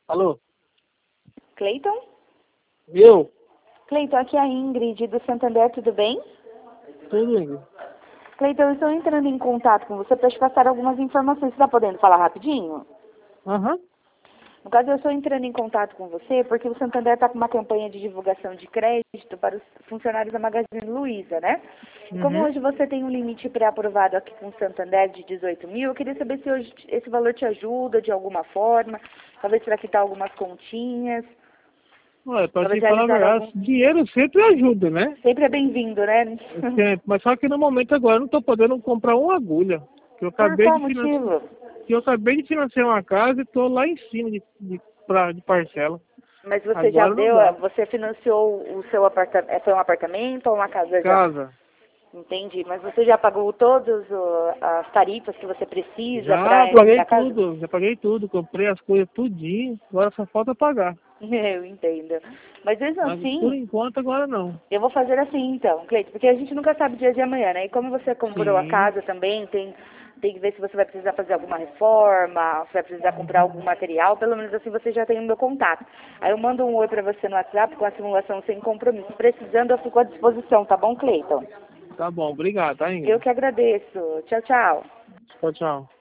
Alô? Cleiton? Eu? Cleiton, aqui é a Ingrid do Santander, tudo bem? Tudo, Ingrid. Cleiton, eu estou entrando em contato com você para te passar algumas informações. Você está podendo falar rapidinho? Aham. No caso, eu estou entrando em contato com você porque o Santander está com uma campanha de divulgação de crédito para os funcionários da Magazine Luiza, né? E como hoje você tem um limite pré-aprovado aqui com o Santander de 18 mil, eu queria saber se hoje esse valor te ajuda de alguma forma, talvez para quitar algumas continhas. Ué, pra Talvez te falar a realizar verdade, algum... dinheiro sempre ajuda, né? Sempre é bem-vindo, né? Sempre. Mas só que no momento agora eu não tô podendo comprar uma agulha. Que eu Por acabei qual de financiar. motivo? Que eu acabei de financiar uma casa e tô lá em cima de parcela. Mas você já Agora não deu, dá. você financiou o seu apartamento, foi um apartamento ou uma casa já? Casa. Entendi, mas você já pagou todas as tarifas que você precisa Já para paguei a casa? tudo, já paguei tudo, comprei as coisas tudinho, agora só falta pagar. Eu entendo. Mas mesmo Mas por assim, enquanto agora não. eu vou fazer assim então, Cleito, porque a gente nunca sabe o dia de amanhã, né? E como você comprou a Sim. casa também, tem que ver se você vai precisar fazer alguma reforma, se vai precisar comprar algum material, pelo menos assim você já tem o meu contato. Aí eu mando um oi pra você no WhatsApp com a simulação sem compromisso. Precisando, eu fico à disposição, tá bom, Cleiton? Tá bom, obrigado, tá, Eu Ingrid? que agradeço. Tchau, tchau. Tchau, tchau.